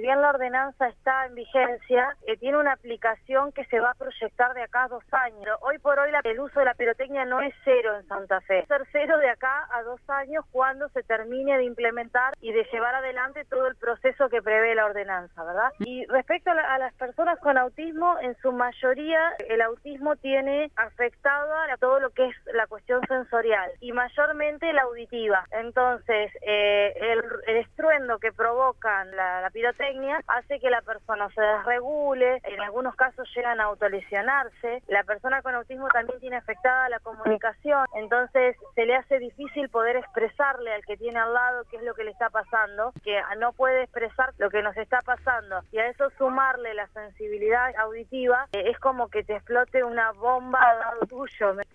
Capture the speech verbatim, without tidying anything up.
bien la ordenanza está en vigencia, eh, tiene una aplicación que se va a proyectar de acá a dos años. Hoy por hoy la, el uso de la pirotecnia no es cero en Santa Fe. Va a ser cero de acá a dos años cuando se termine de implementar y de llevar adelante todo el proceso que prevé la ordenanza, ¿verdad? Y respecto a, la, a las personas con autismo, en su mayoría el autismo tiene afectada a todo lo que es la cuestión sensorial y mayormente la auditiva. Entonces, eh, el, el estruendo que provocan la, la pirotecnia hace que la persona se desregule, en algunos casos llegan a autolesionarse. La persona con autismo también tiene afectada la comunicación, entonces se le hace difícil poder expresarle al que tiene al lado qué es lo que le está pasando, que no puede expresar lo que nos está pasando, y a eso sumarle la sensibilidad auditiva, eh, es como que te explote una bomba al lado tuyo.